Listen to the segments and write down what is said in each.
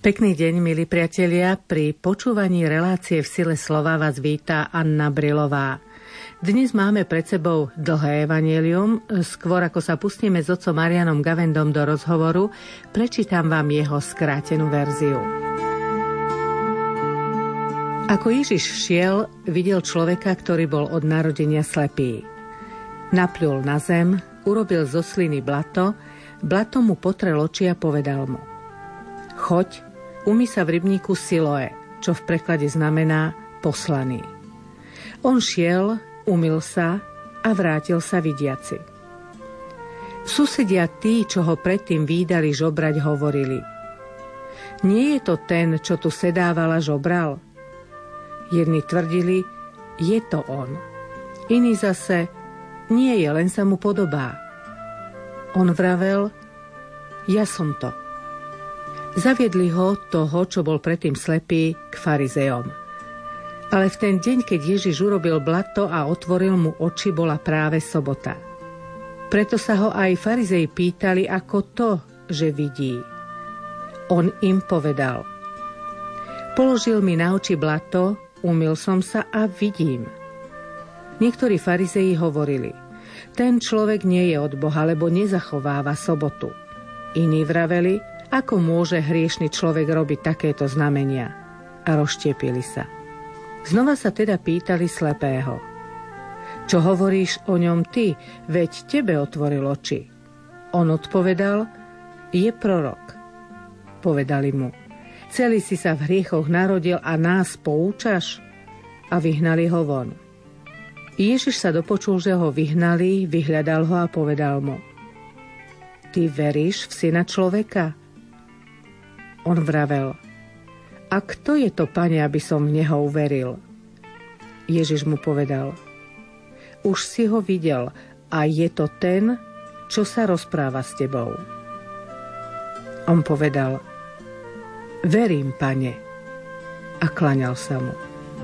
Pekný deň, milí priatelia. Pri počúvaní relácie V sile slova vás víta Anna Brilová. Dnes máme pred sebou dlhé evanjelium. Skôr ako sa pustíme s otcom Marianom Gavendom do rozhovoru, prečítam vám jeho skrátenú verziu. Ako Ježiš šiel, videl človeka, ktorý bol od narodenia slepý. Napľul na zem, urobil zo sliny blato mu potrel oči a povedal mu: Choď, umyj sa v rybníku Siloe, čo v preklade znamená poslaný. On šiel, umyl sa a vrátil sa vidiaci. Susedia tí, čo ho predtým vídali žobrať, hovorili: Nie je to ten, čo tu sedával a žobral? Jedni tvrdili: Je to on. Iní zase: Nie je, len sa mu podobá. On vravel: Ja som to. Zaviedli ho, toho, čo bol predtým slepý, k farizejom. Ale v ten deň, keď Ježiš urobil blato a otvoril mu oči, bola práve sobota. Preto sa ho aj farizeji pýtali, ako to, že vidí. On im povedal: Položil mi na oči blato, umyl som sa a vidím. Niektorí farizeji hovorili: Ten človek nie je od Boha, lebo nezachováva sobotu. Iní vraveli: Ako môže hriešny človek robiť takéto znamenia? A rozštiepili sa. Znova sa teda pýtali slepého: Čo hovoríš o ňom ty? Veď tebe otvoril oči. On odpovedal: Je prorok. Povedali mu: Celý si sa v hriechoch narodil a nás poučaš? A vyhnali ho von. Ježiš sa dopočul, že ho vyhnali, vyhľadal ho a povedal mu: Ty veríš v Syna človeka? On vravel: A kto je to, Pane, aby som v neho uveril? Ježiš mu povedal: Už si ho videl a je to ten, čo sa rozpráva s tebou. On povedal: Verím, Pane, a klaňal sa mu.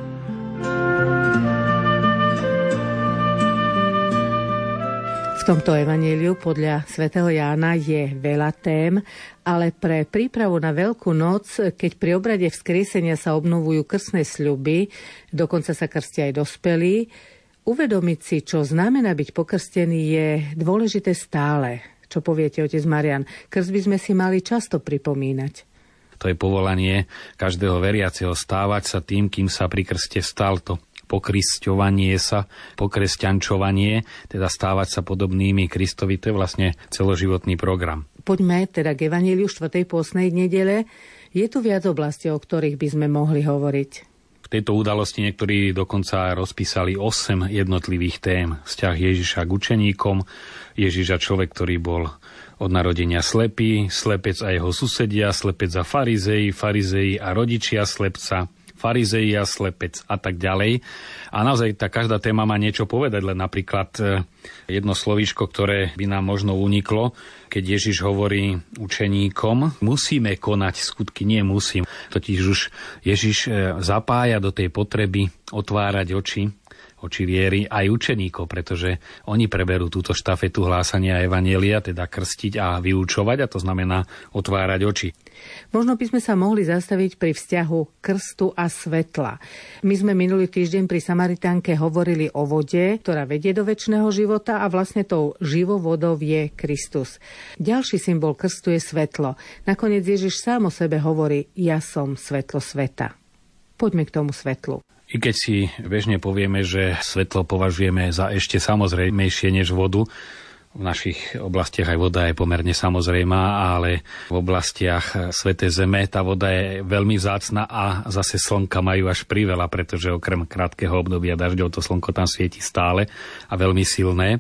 V tomto evanjeliu podľa svätého Jána je veľa tém, ale pre prípravu na Veľkú noc, keď pri obrade vzkriesenia sa obnovujú krstné sľuby, dokonca sa krstia aj dospelí, uvedomiť si, čo znamená byť pokrstený, je dôležité stále. Čo poviete, otec Marian? Krst by sme si mali často pripomínať. To je povolanie každého veriaceho stávať sa tým, kým sa pri krste stal. To pokrisťovanie sa, pokresťančovanie, teda stávať sa podobnými Kristovi, to je vlastne celoživotný program. Poďme teda k evanjeliu 4. pôstnej nedele. Je tu viac oblastí, o ktorých by sme mohli hovoriť. V tejto udalosti niektorí dokonca rozpísali 8 jednotlivých tém. Vzťah Ježiša k učeníkom, Ježiša človek, ktorý bol od narodenia slepý, slepec a jeho susedia, slepec a farizeji a rodičia slepca, farizeji a slepec a tak ďalej. A naozaj tá každá téma má niečo povedať, len napríklad jedno slovíčko, ktoré by nám možno uniklo, keď Ježiš hovorí učeníkom: Musíme konať skutky, nie musím. Totiž už Ježiš zapája do tej potreby otvárať oči viery aj učeníkov, pretože oni preberú túto štafetu hlásania evanjelia, teda krstiť a vyučovať, a to znamená otvárať oči. Možno by sme sa mohli zastaviť pri vzťahu krstu a svetla. My sme minulý týždeň pri Samaritánke hovorili o vode, ktorá vedie do večného života, a vlastne tou živou vodou je Kristus. Ďalší symbol krstu je svetlo. Nakoniec Ježiš sám o sebe hovorí: Ja som svetlo sveta. Poďme k tomu svetlu. I keď si bežne povieme, že svetlo považujeme za ešte samozrejmejšie než vodu, v našich oblastiach aj voda je pomerne samozrejmá, ale v oblastiach Svätej Zeme tá voda je veľmi vzácna a zase slnka majú až priveľa, pretože okrem krátkeho obdobia dažďov to slnko tam svieti stále a veľmi silné.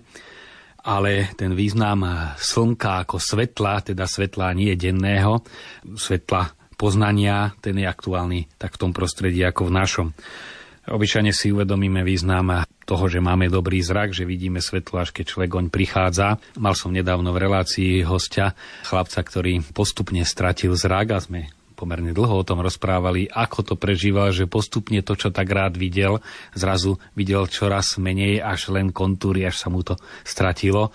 Ale ten význam slnka ako svetla, teda svetla nie denného, svetla poznania, ten je aktuálny tak v tom prostredí ako v našom. Obyčajne si uvedomíme význam toho, že máme dobrý zrak, že vidíme svetlo, až keď človek oň prichádza. Mal som nedávno v relácii hostia, chlapca, ktorý postupne stratil zrak, a sme pomerne dlho o tom rozprávali, ako to prežíval, že postupne to, čo tak rád videl, zrazu videl čoraz menej, až len kontúry, až sa mu to stratilo.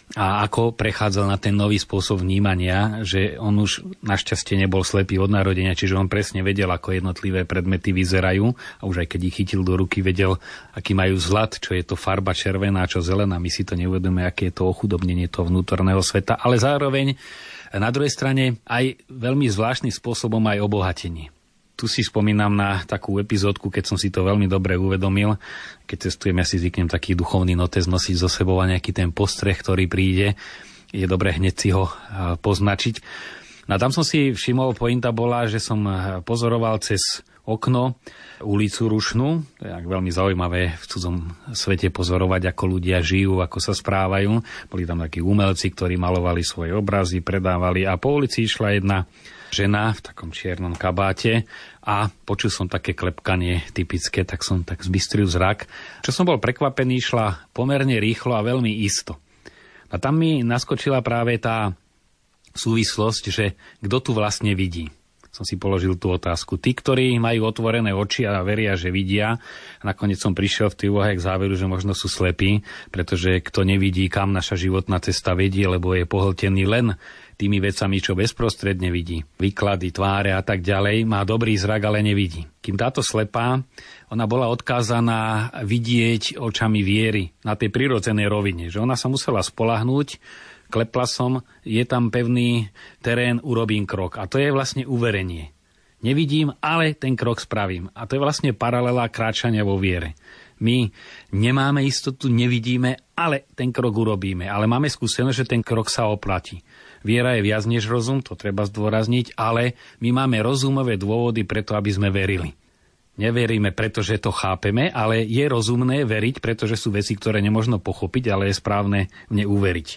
a ako prechádzal na ten nový spôsob vnímania, že on už našťastie nebol slepý od narodenia, čiže on presne vedel, ako jednotlivé predmety vyzerajú a už aj keď ich chytil do ruky, vedel, aký majú vzhľad, čo je to farba červená, čo zelená. My si to neuvedomíme, aké je to ochudobnenie toho vnútorného sveta, ale zároveň na druhej strane aj veľmi zvláštnym spôsobom aj obohatenie. Tu si spomínam na takú epizódku, keď som si to veľmi dobre uvedomil. Keď cestujem, ja si zvyknem taký duchovný notes nosiť so sebou a nejaký ten postreh, ktorý príde. Je dobré hneď si ho poznačiť. No a tam som si všimol, pointa bola, že som pozoroval cez okno ulicu Rušnú. To je veľmi zaujímavé v cudzom svete pozorovať, ako ľudia žijú, ako sa správajú. Boli tam takí umelci, ktorí malovali svoje obrazy, predávali a po ulici išla jedna žena v takom čiernom kabáte a počul som také klepkanie typické, tak som tak zbystril zrak. Čo som bol prekvapený, šla pomerne rýchlo a veľmi isto. A tam mi naskočila práve tá súvislosť, že kto tu vlastne vidí. Som si položil tú otázku. Tí, ktorí majú otvorené oči a veria, že vidia, nakoniec som prišiel v tej úvahe k záveru, že možno sú slepí, pretože kto nevidí, kam naša životná cesta vedie, lebo je pohltený len tými vecami, čo bezprostredne vidí. Výklady, tváre a tak ďalej. Má dobrý zrak, ale nevidí. Kým táto slepá, ona bola odkázaná vidieť očami viery na tej prirodzenej rovine. Že ona sa musela spoľahnúť, klepla som, je tam pevný terén, urobím krok. A to je vlastne uverenie. Nevidím, ale ten krok spravím. A to je vlastne paralela kráčania vo viere. My nemáme istotu, nevidíme, ale ten krok urobíme. Ale máme skúsenosť, že ten krok sa oplatí. Viera je viac než rozum, to treba zdôrazniť, ale my máme rozumové dôvody preto, aby sme verili. Neveríme, pretože to chápeme, ale je rozumné veriť, pretože sú veci, ktoré nemožno pochopiť, ale je správne v ne uveriť.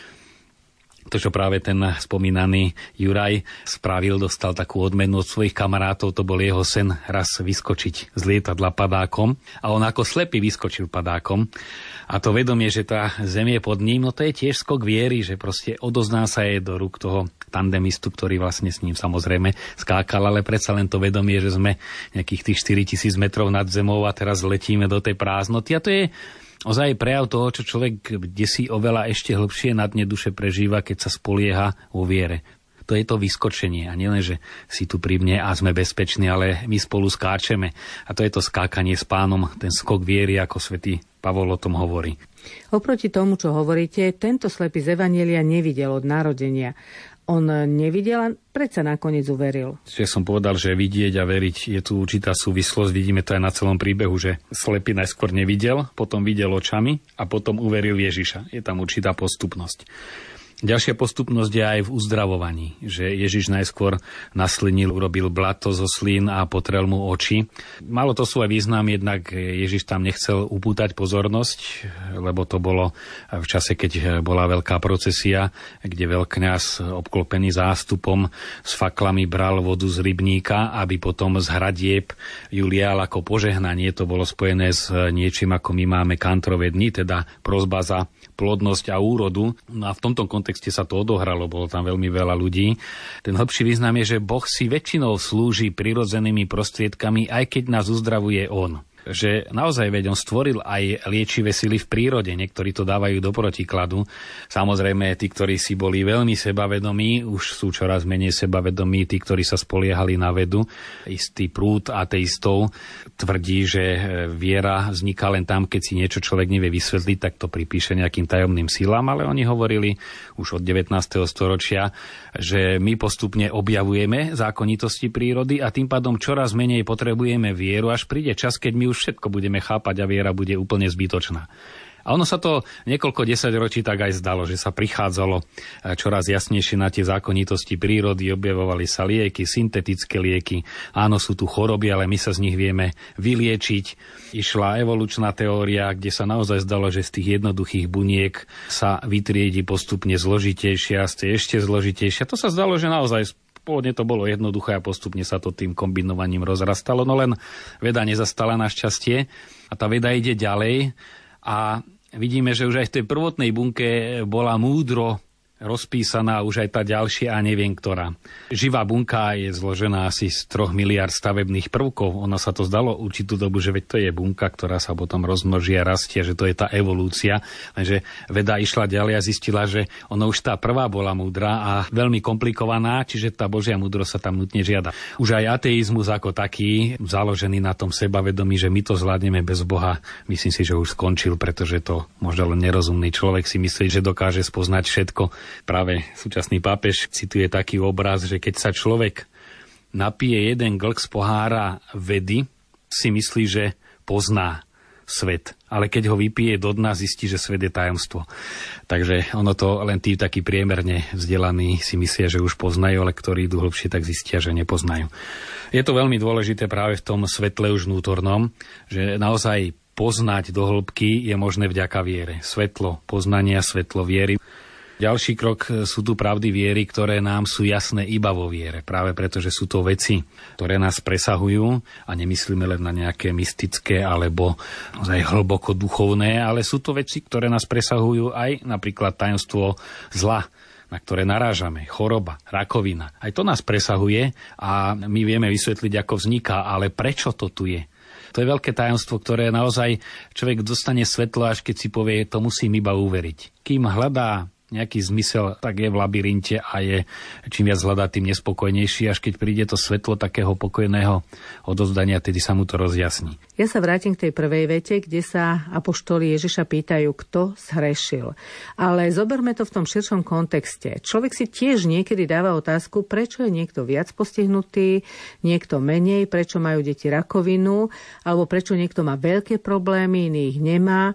To, čo práve ten spomínaný Juraj spravil, dostal takú odmenu od svojich kamarátov, to bol jeho sen raz vyskočiť z lietadla padákom a on ako slepý vyskočil padákom. A to vedomie, že tá zem je pod ním, no to je tiež skok viery, že proste odozná sa jej do rúk toho tandemistu, ktorý vlastne s ním samozrejme skákal, ale predsa len to vedomie, že sme nejakých tých 4000 metrov nad zemou a teraz letíme do tej prázdnoty. A to je ozaj prejav toho, čo človek kdesi oveľa ešte hlbšie na dne duše prežíva, keď sa spolieha vo viere. To je to vyskočenie. A nielen, že si tu pri mne a sme bezpeční, ale my spolu skáčeme. A to je to skákanie s Pánom, ten skok viery, ako svätý Pavol o tom hovorí. Oproti tomu, čo hovoríte, tento slepý z Evanjelia nevidel od narodenia. On nevidel a predsa nakoniec uveril. Čiže som povedal, že vidieť a veriť je tu určitá súvislosť. Vidíme to aj na celom príbehu, že slepý najskôr nevidel, potom videl očami a potom uveril Ježiša. Je tam určitá postupnosť. Ďalšia postupnosť je aj v uzdravovaní, že Ježiš najskôr naslinil, urobil blato zo slín a potrel mu oči. Malo to svoj význam, jednak Ježiš tam nechcel upútať pozornosť, lebo to bolo v čase, keď bola veľká procesia, kde veľkňaz obklopený zástupom s faklami bral vodu z rybníka, aby potom z hradieb ju lial ako požehnanie. To bolo spojené s niečím, ako my máme kantrové dni, teda prosba za plodnosť a úrodu. No a v tomto kontexte sa to odohralo, bolo tam veľmi veľa ľudí. Ten hlbší význam je, že Boh si väčšinou slúži prirodzenými prostriedkami, aj keď nás uzdravuje On. Že naozaj veď on stvoril aj liečivé sily v prírode, niektorí to dávajú do protikladu. Samozrejme, tí, ktorí si boli veľmi sebavedomí, už sú čoraz menej sebavedomí, tí, ktorí sa spoliehali na vedu. Istý prúd ateistov tvrdí, že viera vzniká len tam, keď si niečo človek nevie vysvetliť, tak to pripíše nejakým tajomným silám, ale oni hovorili už od 19. storočia, že my postupne objavujeme zákonitosti prírody a tým pádom čoraz menej potrebujeme vieru, až príde čas, keď my už všetko budeme chápať a viera bude úplne zbytočná. A ono sa to niekoľko desaťročí tak aj zdalo, že sa prichádzalo čoraz jasnejšie na tie zákonitosti prírody, objavovali sa lieky, syntetické lieky. Áno, sú tu choroby, ale my sa z nich vieme vyliečiť. Išla evolučná teória, kde sa naozaj zdalo, že z tých jednoduchých buniek sa vytriedi postupne zložitejšia, z tej ešte zložitejšia. To sa zdalo, že naozaj pôvodne to bolo jednoduché a postupne sa to tým kombinovaním rozrastalo, no len veda nezastala našťastie a tá veda ide ďalej a vidíme, že už aj v tej prvotnej bunke bola múdro rozpísaná už aj tá ďalšia a neviem ktorá. Živá bunka je zložená asi z 3 miliard stavebných prvkov. Ono sa to zdalo určitú dobu, že veď to je bunka, ktorá sa potom rozmnoží a rastie, že to je tá evolúcia. Lenže veda išla ďalej a zistila, že ono už tá prvá bola múdra a veľmi komplikovaná, čiže tá Božia múdrosť sa tam nutne žiada. Už aj ateizmus ako taký, založený na tom sebavedomí, že my to zvládneme bez Boha, myslím si, že už skončil, pretože to možno len nerozumný človek si myslí, že dokáže spoznať všetko. Práve súčasný pápež cituje taký obraz, že keď sa človek napije jeden glk z pohára vedy, si myslí, že pozná svet. Ale keď ho vypije do dna, zistí, že svet je tajomstvo. Takže ono to len tí takí priemerne vzdelaní si myslia, že už poznajú, ale ktorí idú hlbšie, tak zistia, že nepoznajú. Je to veľmi dôležité práve v tom svetle už vnútornom, že naozaj poznať do hĺbky je možné vďaka viere. Svetlo poznania, svetlo viery. Ďalší krok sú tu pravdy viery, ktoré nám sú jasné iba vo viere. Práve preto, že sú to veci, ktoré nás presahujú a nemyslíme len na nejaké mystické alebo aj hlboko duchovné, ale sú to veci, ktoré nás presahujú aj napríklad tajomstvo zla, na ktoré narážame, choroba, rakovina. Aj to nás presahuje a my vieme vysvetliť, ako vzniká, ale prečo to tu je? To je veľké tajomstvo, ktoré naozaj človek dostane svetlo, až keď si povie, to musím iba uveriť. Kým hľadá nejaký zmysel, tak je v labyrinte a je čím viac hľadá, tým nespokojnejší, až keď príde to svetlo takého pokojného odovzdania, tedy sa mu to rozjasní. Ja sa vrátim k tej prvej vete, kde sa apoštoli Ježiša pýtajú, kto zhrešil. Ale zoberme to v tom širšom kontexte. Človek si tiež niekedy dáva otázku, prečo je niekto viac postihnutý, niekto menej, prečo majú deti rakovinu, alebo prečo niekto má veľké problémy, iný ich nemá.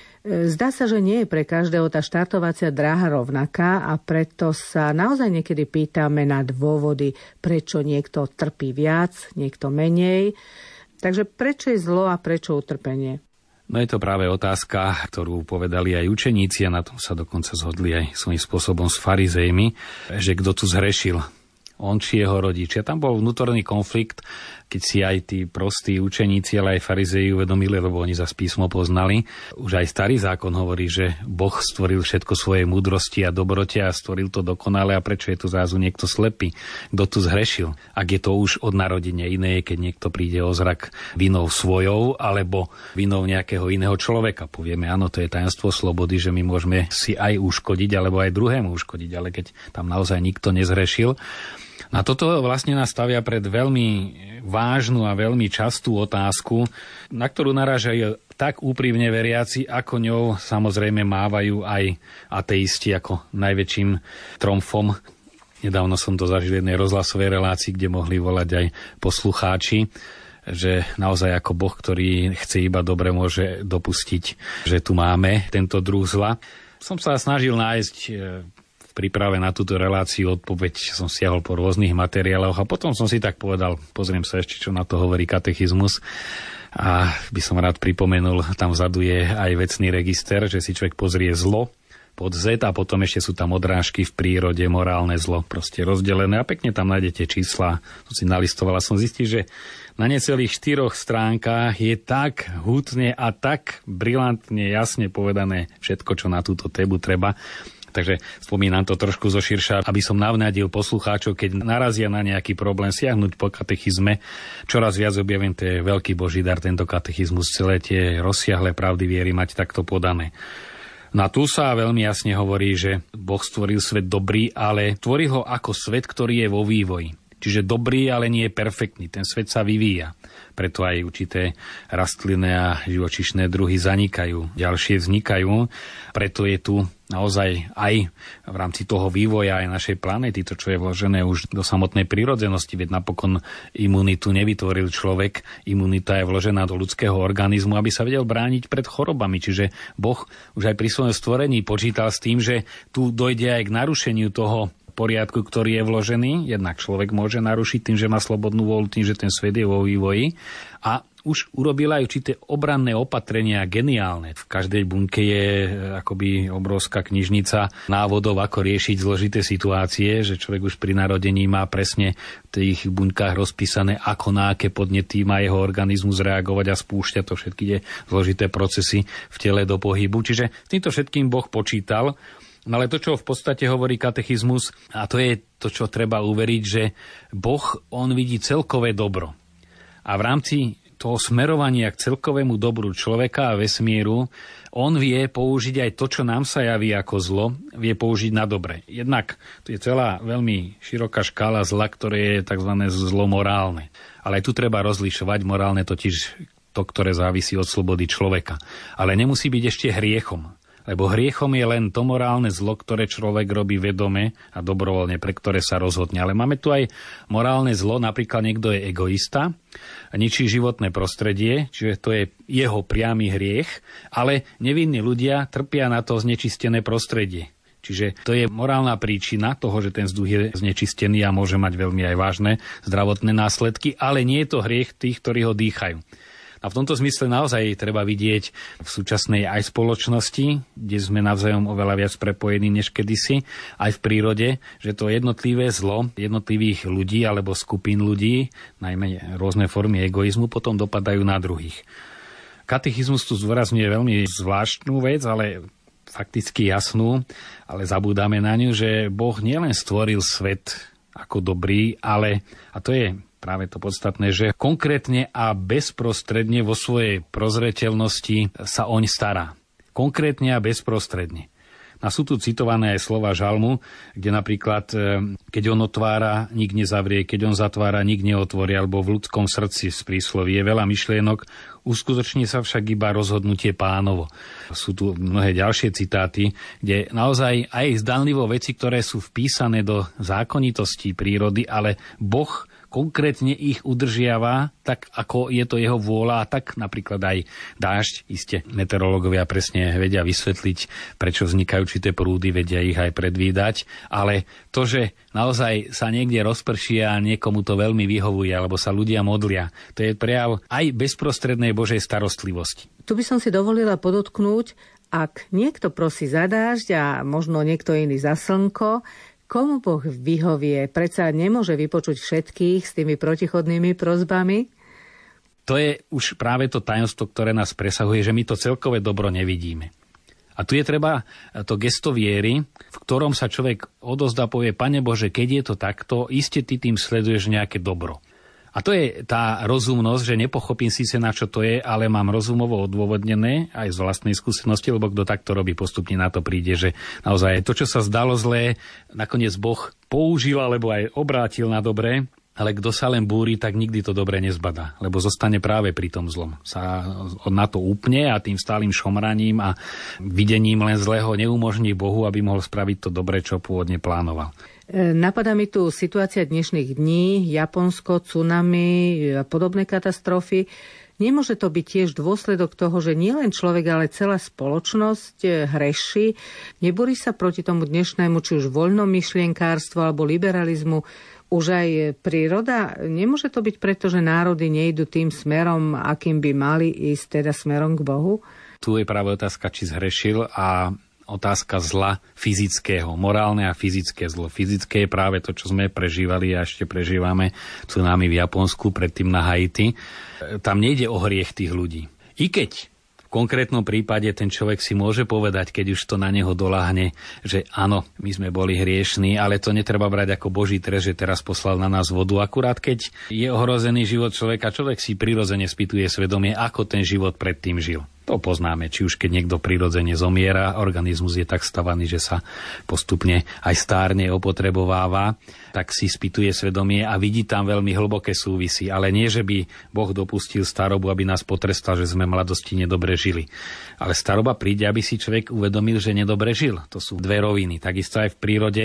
Zdá sa, že nie je pre každého tá štartovacia dráha rovnaká a preto sa naozaj niekedy pýtame na dôvody, prečo niekto trpí viac, niekto menej. Takže prečo je zlo a prečo utrpenie? No je to práve otázka, ktorú povedali aj učeníci a na tom sa dokonca zhodli aj svojím spôsobom s farizejmi, že kto tu zhrešil, on či jeho rodičia. Tam bol vnútorný konflikt, keď si aj tí prostí učeníci, ale aj farizeji uvedomili, lebo oni zas písmo poznali. Už aj starý zákon hovorí, že Boh stvoril všetko svojej múdrosti a dobrote a stvoril to dokonale a prečo je tu zrazu niekto slepý? Kto tu zhrešil? Ak je to už od narodenia iné, keď niekto príde o zrak vinou svojou alebo vinou nejakého iného človeka. Povieme, áno, to je tajomstvo slobody, že my môžeme si aj uškodiť alebo aj druhému uškodiť, ale keď tam naozaj nikto nezhrešil. Na toto vlastne nás stavia pred veľmi vážnu a veľmi častú otázku, na ktorú narážajú tak úprimne veriaci, ako ňou samozrejme mávajú aj ateisti ako najväčším tromfom. Nedávno som to zažil v jednej rozhlasovej relácii, kde mohli volať aj poslucháči, že naozaj ako Boh, ktorý chce iba dobre, môže dopustiť, že tu máme tento druh zla. Som sa snažil nájsť príprave na túto reláciu odpoveď, som siahol po rôznych materiáloch a potom som si tak povedal, pozriem sa ešte, čo na to hovorí katechizmus a by som rád pripomenul, tam vzadu je aj vecný register, že si človek pozrie zlo pod Z a potom ešte sú tam odrážky v prírode, morálne zlo, proste rozdelené a pekne tam nájdete čísla. To si nalistoval a som zistil, že na necelých 4 stránkach je tak hutne a tak brilantne jasne povedané všetko, čo na túto tému treba. Takže spomínam to trošku zoširša, aby som navnadil poslucháčov, keď narazia na nejaký problém siahnuť po katechizme. Čoraz viac objavím, to je veľký Boží dar, tento katechizmus, celé tie rozsiahle pravdy viery mať takto podané. Na tu sa veľmi jasne hovorí, že Boh stvoril svet dobrý, ale tvoril ho ako svet, ktorý je vo vývoji. Čiže dobrý, ale nie je perfektný. Ten svet sa vyvíja. Preto aj určité rastlinné a živočíšne druhy zanikajú. Ďalšie vznikajú. Preto je tu naozaj aj v rámci toho vývoja aj našej planéty, to, čo je vložené už do samotnej prírodzenosti, veď napokon imunitu nevytvoril človek. Imunita je vložená do ľudského organizmu, aby sa vedel brániť pred chorobami. Čiže Boh už aj pri svojom stvorení počítal s tým, že tu dojde aj k narušeniu toho poriadku, ktorý je vložený. Jednak človek môže narušiť tým, že má slobodnú voľu, tým, že ten svet je vo vývoji. A už urobila aj určité obranné opatrenia geniálne. V každej bunke je akoby obrovská knižnica návodov, ako riešiť zložité situácie, že človek už pri narodení má presne v tých buňkách rozpísané, ako na aké podnety má jeho organizmus reagovať a spúšťať to všetky zložité procesy v tele do pohybu. Čiže s týmto všetkým Boh počítal. No ale to, čo v podstate hovorí katechizmus, a to je to, čo treba uveriť, že Boh, on vidí celkové dobro. A v rámci toho smerovania k celkovému dobru človeka a vesmíru, on vie použiť aj to, čo nám sa javí ako zlo, vie použiť na dobre. Jednak to je celá veľmi široká škála zla, ktoré je tzv. Zlo morálne. Ale aj tu treba rozlišovať morálne totiž to, ktoré závisí od slobody človeka. Ale nemusí byť ešte hriechom. Lebo hriechom je len to morálne zlo, ktoré človek robí vedome a dobrovoľne, pre ktoré sa rozhodne. Ale máme tu aj morálne zlo, napríklad niekto je egoista, ničí životné prostredie, čiže to je jeho priamy hriech, ale nevinní ľudia trpia na to znečistené prostredie. Čiže to je morálna príčina toho, že ten vzduch je znečistený a môže mať veľmi aj vážne zdravotné následky, ale nie je to hriech tých, ktorí ho dýchajú. A v tomto zmysle naozaj treba vidieť v súčasnej aj spoločnosti, kde sme navzájom oveľa viac prepojení než kedysi, aj v prírode, že to jednotlivé zlo jednotlivých ľudí alebo skupín ľudí, najmä rôzne formy egoizmu, potom dopadajú na druhých. Katechizmus tu zdôrazňuje veľmi zvláštnu vec, ale fakticky jasnú, ale zabúdame na ňu, že Boh nielen stvoril svet ako dobrý, ale, a to je práve to podstatné, že konkrétne a bezprostredne vo svojej prozreteľnosti sa oň stará. Konkrétne a bezprostredne. A sú tu citované aj slova žalmu, kde napríklad, keď on otvára, nik nezavrie, keď on zatvára, nik neotvorí, alebo v ľudskom srdci z prísloví je veľa myšlienok, uskutoční sa však iba rozhodnutie Pánovo. Sú tu mnohé ďalšie citáty, kde naozaj aj zdanlivo veci, ktoré sú vpísané do zákonitostí prírody, ale Boh konkrétne ich udržiava, tak ako je to jeho vôľa, a tak napríklad aj dážď. Iste meteorológovia presne vedia vysvetliť, prečo vznikajú určité prúdy, vedia ich aj predvídať, ale to, že naozaj sa niekde rozprší a niekomu to veľmi vyhovuje, alebo sa ľudia modlia, to je prejav aj bezprostrednej Božej starostlivosti. Tu by som si dovolila podotknúť, ak niekto prosí za dážď a možno niekto iný za slnko, komu Boh vyhovie? Predsa nemôže vypočuť všetkých s tými protichodnými prosbami? To je už práve to tajomstvo, ktoré nás presahuje, že my to celkové dobro nevidíme. A tu je treba to gesto viery, v ktorom sa človek odozdá, povie: Pane Bože, keď je to takto, iste ty tým sleduješ nejaké dobro. A to je tá rozumnosť, že nepochopím síce, na čo to je, ale mám rozumovo odôvodnené aj z vlastnej skúsenosti, lebo kto takto robí, postupne na to príde, že naozaj to, čo sa zdalo zlé, nakoniec Boh použil alebo aj obrátil na dobré, ale kto sa len búri, tak nikdy to dobre nezbadá, lebo zostane práve pri tom zlom. Sa na to upne a tým stálym šomraním a videním len zlého neumožní Bohu, aby mohol spraviť to dobre, čo pôvodne plánoval. Napadá mi tu situácia dnešných dní, Japonsko, tsunami a podobné katastrofy. Nemôže to byť tiež dôsledok toho, že nielen človek, ale celá spoločnosť hreší? Nebúri sa proti tomu dnešnému, či už voľnomyšlienkárstvu alebo liberalizmu, už aj príroda? Nemôže to byť preto, že národy nejdu tým smerom, akým by mali ísť, teda smerom k Bohu? Tu je práve otázka, či zhrešil, a otázka zla fyzického, morálne a fyzické zlo. Fyzické je práve to, čo sme prežívali a ešte prežívame tsunami v Japonsku, predtým na Haiti. Tam nejde o hriech tých ľudí. I keď v konkrétnom prípade ten človek si môže povedať, keď už to na neho doľahne, že áno, my sme boli hriešní, ale to netreba brať ako Boží trest, že teraz poslal na nás vodu. Akurát keď je ohrozený život človeka, človek si prirodzene spýtuje svedomie, ako ten život predtým žil. To poznáme, či už keď niekto prirodzene zomiera, organizmus je tak stavaný, že sa postupne aj stárne opotrebováva, tak si spýtuje svedomie a vidí tam veľmi hlboké súvisy. Ale nie, že by Boh dopustil starobu, aby nás potrestal, že sme v mladosti nedobre žili. Ale staroba príde, aby si človek uvedomil, že nedobre žil. To sú dve roviny. Takisto aj v prírode,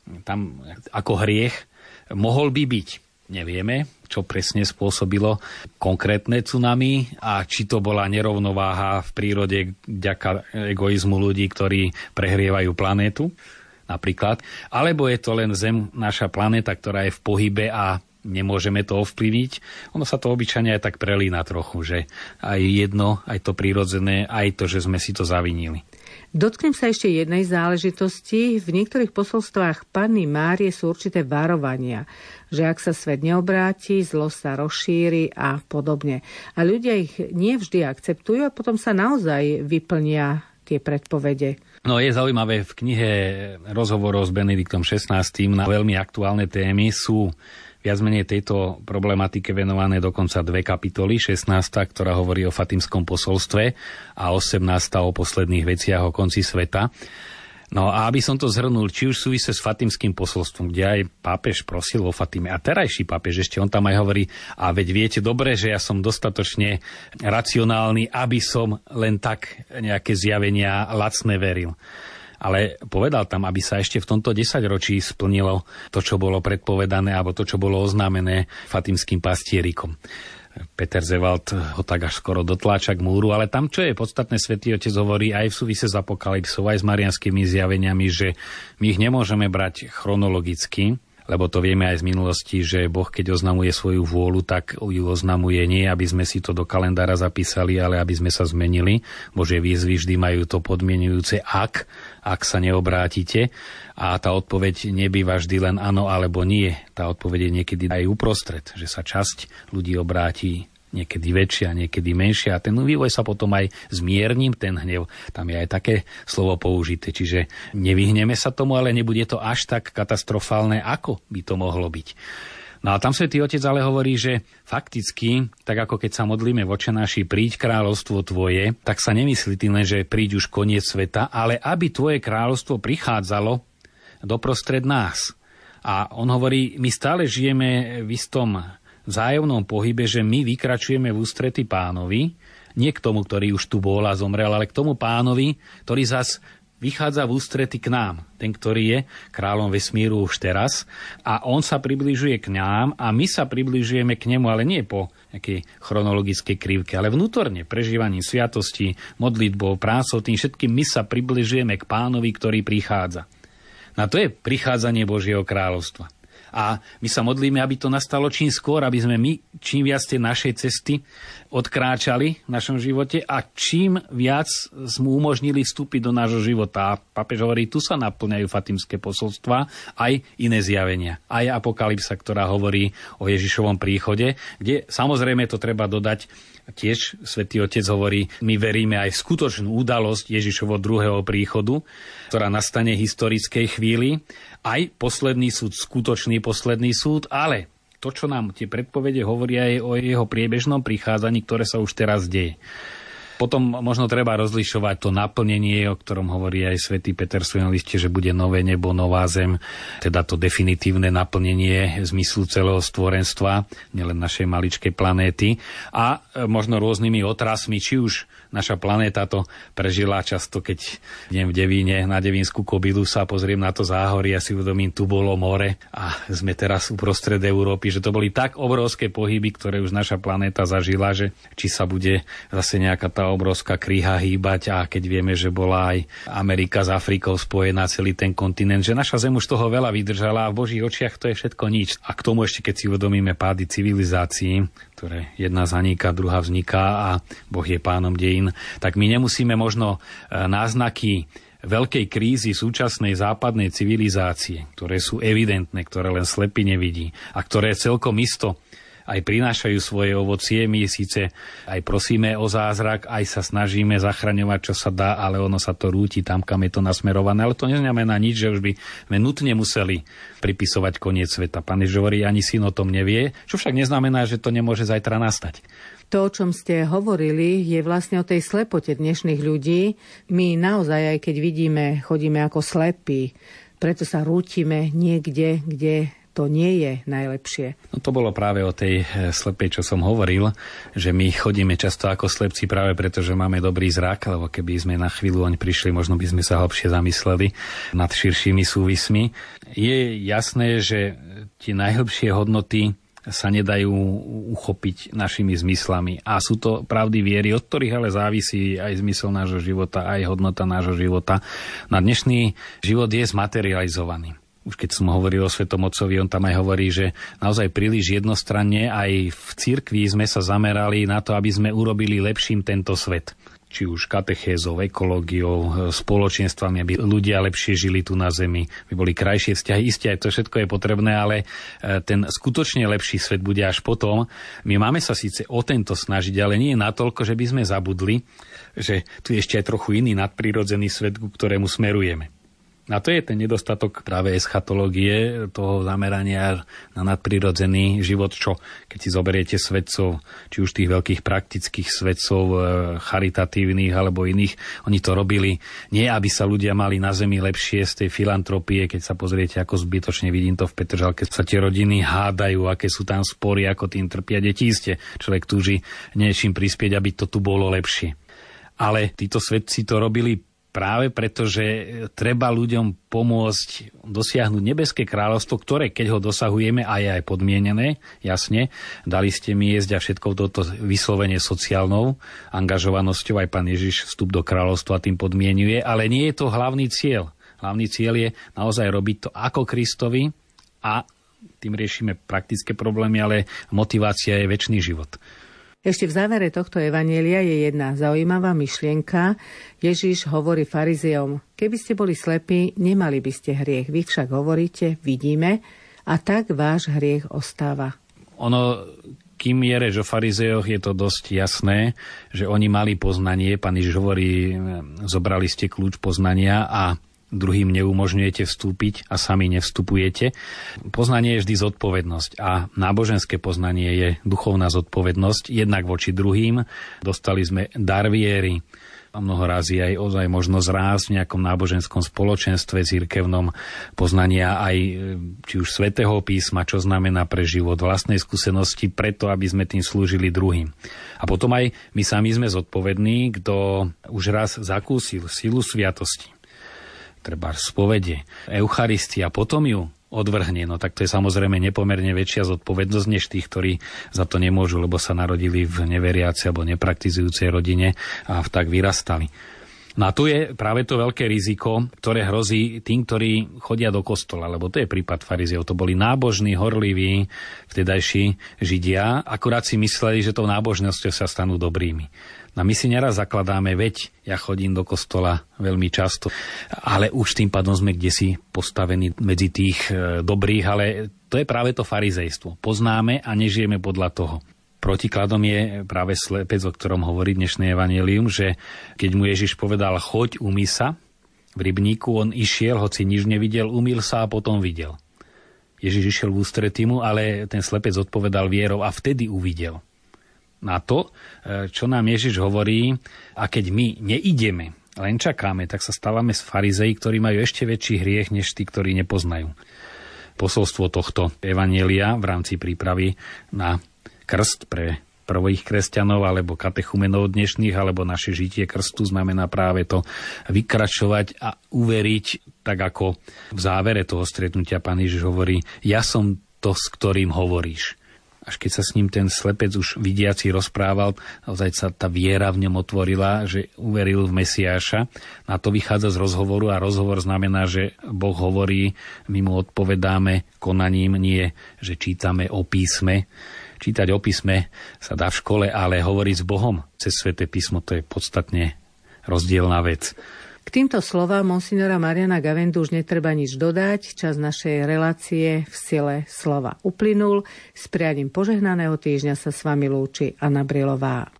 tam ako hriech mohol by byť. Nevieme, čo presne spôsobilo konkrétne tsunami a či to bola nerovnováha v prírode vďaka egoizmu ľudí, ktorí prehrievajú planétu napríklad. Alebo je to len Zem, naša planéta, ktorá je v pohybe a nemôžeme to ovplyvniť. Ono sa to obyčajne aj tak prelína trochu, že aj jedno, aj to prírodzené, aj to, že sme si to zavinili. Dotknem sa ešte jednej záležitosti. V niektorých posolstvách Panny Márie sú určité varovania, že ak sa svet neobráti, zlo sa rozšíri a podobne. A ľudia ich nie vždy akceptujú a potom sa naozaj vyplnia tie predpovede. No je zaujímavé, v knihe rozhovorov s Benediktom XVI na veľmi aktuálne témy sú viac menej tejto problematike venované dokonca 2 kapitoly. 16, ktorá hovorí o Fatimskom posolstve, a 18 o posledných veciach o konci sveta. No a aby som to zhrnul, či už súvisí s Fatimským posolstvom, kde aj pápež prosil o Fatime, a terajší pápež ešte, on tam aj hovorí, a veď viete dobre, že ja som dostatočne racionálny, aby som len tak nejaké zjavenia lacné veril. Ale povedal tam, aby sa ešte v tomto 10-ročí splnilo to, čo bolo predpovedané, alebo to, čo bolo oznámené Fatimským pastierikom. Peter Zewald ho tak až skoro dotláča k múru, ale tam, čo je podstatné, Svätý Otec hovorí aj v súvise s Apokalypsou, aj s mariánskym zjaveniami, že my ich nemôžeme brať chronologicky, lebo to vieme aj z minulosti, že Boh, keď oznamuje svoju vôľu, tak ju oznamuje nie, aby sme si to do kalendára zapísali, ale aby sme sa zmenili. Božie výzvy vždy majú to podmienujúce ak sa neobrátite. A tá odpoveď nebýva vždy len áno alebo nie. Tá odpoveď je niekedy aj uprostred, že sa časť ľudí obráti, niekedy väčšia, niekedy menšia. A ten vývoj sa potom aj zmierním, ten hnev. Tam je aj také slovo použité. Čiže nevyhneme sa tomu, ale nebude to až tak katastrofálne, ako by to mohlo byť. No a tam Svätý Otec ale hovorí, že fakticky, tak ako keď sa modlíme v Otčenáši, príď kráľovstvo tvoje, tak sa nemyslí tým len, že príď už koniec sveta, ale aby tvoje kráľovstvo prichádzalo doprostred nás. A on hovorí, my stále žijeme v istom vzájomnom pohybe, že my vykračujeme v ústrety Pánovi, nie k tomu, ktorý už tu bol a zomrel, ale k tomu Pánovi, ktorý zas vychádza v ústrety k nám, ten, ktorý je kráľom vesmíru už teraz, a on sa približuje k nám a my sa približujeme k nemu, ale nie po nejakej chronologickej krivke, ale vnútorne, prežívaním sviatosti, modlitbou, prácou, tým všetkým my sa približujeme k Pánovi, ktorý prichádza. No to je prichádzanie Božieho kráľovstva. A my sa modlíme, aby to nastalo čím skôr, aby sme my čím viac tie našej cesty odkráčali v našom živote a čím viac sme umožnili vstúpiť do nášho života. A pápež hovorí, tu sa naplňajú Fatimské posolstvá, aj iné zjavenia. Aj Apokalypsa, ktorá hovorí o Ježišovom príchode, kde samozrejme to treba dodať, tiež Svätý Otec hovorí, my veríme aj v skutočnú udalosť Ježišovo druhého príchodu, ktorá nastane v historickej chvíli, aj posledný súd, skutočný posledný súd, ale to, čo nám tie predpovede hovoria, je o jeho priebežnom prichádzaní, ktoré sa už teraz deje. Potom možno treba rozlišovať to naplnenie, o ktorom hovorí aj svätý Peter v svojom liste, že bude nové nebo, nová zem, teda to definitívne naplnenie zmyslu celého stvorenstva, nielen našej maličkej planéty. A možno rôznymi otrasmi, či už naša planéta to prežila často, keď idem v Devíne na Devínsku Kobylu, sa pozriem na to záhorie a si uvedomím, tu bolo more a sme teraz uprostred Európy, že to boli tak obrovské pohyby, ktoré už naša planéta zažila, že či sa bude zase nejaká tá obrovská kríha hýbať, a keď vieme, že bola aj Amerika s Afrikou spojená, celý ten kontinent, že naša Zem už toho veľa vydržala a v Božích očiach to je všetko nič. A k tomu ešte, keď si uvedomíme pády civilizácií, ktoré jedna zaniká, druhá vzniká a Boh je pánom dejín, tak my nemusíme možno náznaky veľkej krízy súčasnej západnej civilizácie, ktoré sú evidentné, ktoré len slepý nevidí a ktoré celkom isto aj prinášajú svoje ovocie. My síce aj prosíme o zázrak, aj sa snažíme zachraňovať, čo sa dá, ale ono sa to rúti tam, kam je to nasmerované. Ale to neznamená nič, že už by sme nutne museli pripisovať koniec sveta. Pán Ježiš hovorí, ani syn o tom nevie, čo však neznamená, že to nemôže zajtra nastať. To, o čom ste hovorili, je vlastne o tej slepote dnešných ľudí. My naozaj, aj keď vidíme, chodíme ako slepí, preto sa rútime niekde, kde to nie je najlepšie. No to bolo práve o tej slepej, čo som hovoril, že my chodíme často ako slepci práve preto, že máme dobrý zrak, lebo keby sme na chvíľu oň prišli, možno by sme sa hlbšie zamysleli nad širšími súvismi. Je jasné, že tie najhlbšie hodnoty sa nedajú uchopiť našimi zmyslami. A sú to pravdy viery, od ktorých ale závisí aj zmysel nášho života, aj hodnota nášho života. Na dnešný život je zmaterializovaný. Už keď som hovoril o Svetom Otcovi, on tam aj hovorí, že naozaj príliš jednostranne aj v cirkvi sme sa zamerali na to, aby sme urobili lepším tento svet. či už katechézou, ekológiou, spoločenstvami, aby ľudia lepšie žili tu na zemi, aby boli krajšie vzťahy. Isté, aj to všetko je potrebné, ale ten skutočne lepší svet bude až potom. My máme sa síce o tento snažiť, ale nie natoľko, že by sme zabudli, že tu je ešte aj trochu iný nadprirodzený svet, ku ktorému smerujeme. A to je ten nedostatok práve eschatológie, toho zamerania na nadprirodzený život, čo keď si zoberiete svedcov, či už tých veľkých praktických svedcov, charitatívnych alebo iných, oni to robili nie, aby sa ľudia mali na zemi lepšie z tej filantropie, keď sa pozriete, ako zbytočne vidím to v Petržalke, sa tie rodiny hádajú, aké sú tam spory, ako tým trpia deti. Isté, človek túži niečím prispieť, aby to tu bolo lepšie. Ale títo svedci to robili práve preto, že treba ľuďom pomôcť dosiahnuť nebeské kráľovstvo, ktoré, keď ho dosahujeme, a je aj podmienené, jasne, dali ste mi jesť a všetko toto vyslovene sociálnou angažovanosťou, aj Pán Ježiš vstup do kráľovstva tým podmienuje, ale nie je to hlavný cieľ. Hlavný cieľ je naozaj robiť to ako Kristovi a tým riešime praktické problémy, ale motivácia je večný život. Ešte v závere tohto evanjelia je jedna zaujímavá myšlienka. Ježiš hovorí farizeom: keby ste boli slepí, nemali by ste hriech. Vy však hovoríte, vidíme, a tak váš hriech ostáva. Kým je reč o farizejoch, je to dosť jasné, že oni mali poznanie. Pán Ježiš hovorí, zobrali ste kľúč poznania a druhým neumožňujete vstúpiť a sami nevstupujete. Poznanie je vždy zodpovednosť a náboženské poznanie je duchovná zodpovednosť, jednak voči druhým. Dostali sme dar viery a mnoho razy aj ozaj možnosť rásť v nejakom náboženskom spoločenstve, cirkevnom, poznania aj či už svätého písma, čo znamená pre život, vlastnej skúsenosti, preto, aby sme tým slúžili druhým. A potom aj my sami sme zodpovední, kto už raz zakúsil silu sviatosti, treba spovede, Eucharistia, potom ju odvrhne, no tak to je samozrejme nepomerne väčšia zodpovednosť než tých, ktorí za to nemôžu, lebo sa narodili v neveriacej alebo nepraktizujúcej rodine a tak vyrastali. No a tu je práve to veľké riziko, ktoré hrozí tým, ktorí chodia do kostola, lebo to je prípad farizeov. To boli nábožní, horliví, vtedajší Židia, akurát si mysleli, že tou nábožnosťou sa stanú dobrými. No my si neraz zakladáme, veď ja chodím do kostola veľmi často, ale už tým pádom sme kdesi postavení medzi tých dobrých, ale to je práve to farizejstvo. Poznáme a nežijeme podľa toho. Protikladom je práve slepec, o ktorom hovorí dnešné evanjelium, že keď mu Ježiš povedal, choď, umyj sa, v rybníku on išiel, hoci nič nevidel, umyl sa a potom videl. Ježiš išiel v ústretí mu, ale ten slepec odpovedal vierou a vtedy uvidel. Na to, čo nám Ježiš hovorí, a keď my neideme, len čakáme, tak sa stávame z farizeji, ktorí majú ešte väčší hriech, než tí, ktorí nepoznajú. Posolstvo tohto evanjelia v rámci prípravy na krst pre prvých kresťanov alebo katechumenov dnešných, alebo naše žitie krstu znamená práve to vykračovať a uveriť, tak ako v závere toho stretnutia Pán Ježiš hovorí, ja som to, s ktorým hovoríš. Až keď sa s ním ten slepec už vidiaci rozprával, naozaj sa tá viera v ňom otvorila, že uveril v Mesiáša. A to vychádza z rozhovoru a rozhovor znamená, že Boh hovorí, my mu odpovedáme konaním, nie, že čítame o písme. Čítať o písme sa dá v škole, ale hovoriť s Bohom cez Sväté písmo, to je podstatne rozdielna vec. K týmto slovám monsignora Mariana Gavendu už netreba nič dodať. Čas našej relácie v sile slova uplynul. S prianím požehnaného týždňa sa s vami lúči Anna Brilová.